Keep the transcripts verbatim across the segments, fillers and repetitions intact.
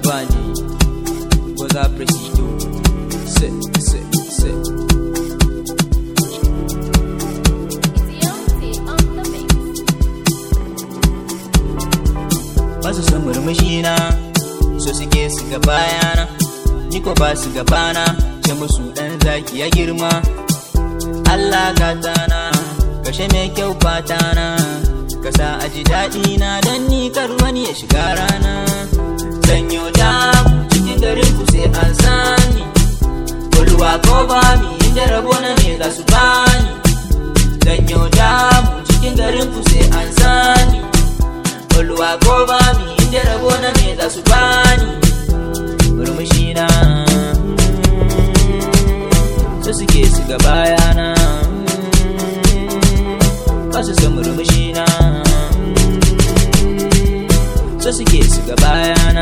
Bandi, Goza Presido, sit, sit, sit. Basu san murmushina, so suke su ga bayana, ni ko ba su gabana, ce musu dan zaki ya girma. Allah gatana, kashe mai kyau fatana, ka sa aji daɗi na dan ni kar wani ya shiga rana. Sanyo damu cikin garin ku sai an sani, kulwa ko ba mi inda rabo na ne za su bani. Sanyo damu cikin garin ku sai an sani, kulwa ko ba mi inda rabo na ne za su bani. Murmushina su suke su ga bayana, basu san murmushina su suke su ga bayana.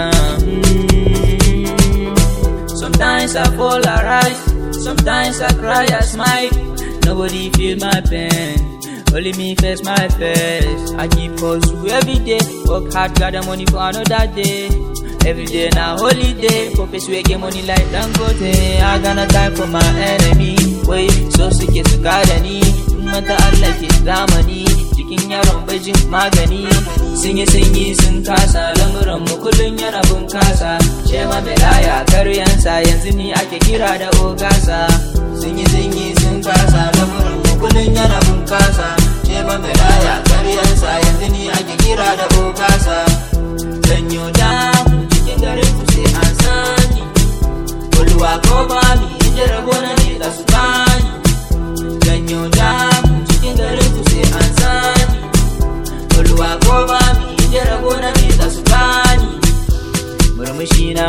Sometimes I fall, I rise, sometimes I cry, I smile. Nobody feel my pain, only me face my face. I keep hustle every day, work hard, gather money for another day. Every day na holiday, focus we get money like Dangote. I got no time for my enemy, wait, so suke su kada ni. Mata Allah ke zamani, cikin yaron bajin magani. Sun yi sun yi sun kasa, lamuran mu kullun yana bunkasa. Shema belaya karyansa, yanzu ni ake kira da ogasa. Sun yi sun yi sun kasa, lamuran mu kullun yana bunkasa. Shema belaya karyansa, yanzu ni ake kira da ogasa. Sanyo damu cikin garin ku sai an sani, kulwa ko ba mi inda rabo na ne za su bani. Sanyo damu cikin garin ku sai an sani, kulwa ko ba mi inda rabo na ne za su bani. Murmushina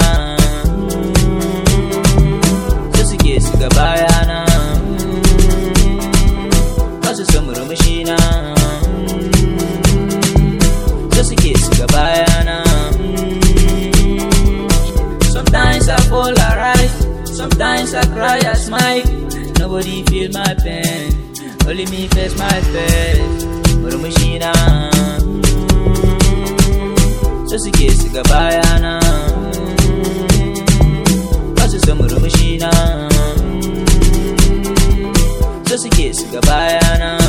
su suke su ga bayana, basu san murmushina su suke su ga bayana. Sometimes I fall, I rise, sometimes I cry, I smile. Nobody feel my pain, only me face my face. Murmushina so suke su ga bayana, basu san murmushina so suke su ga bayana.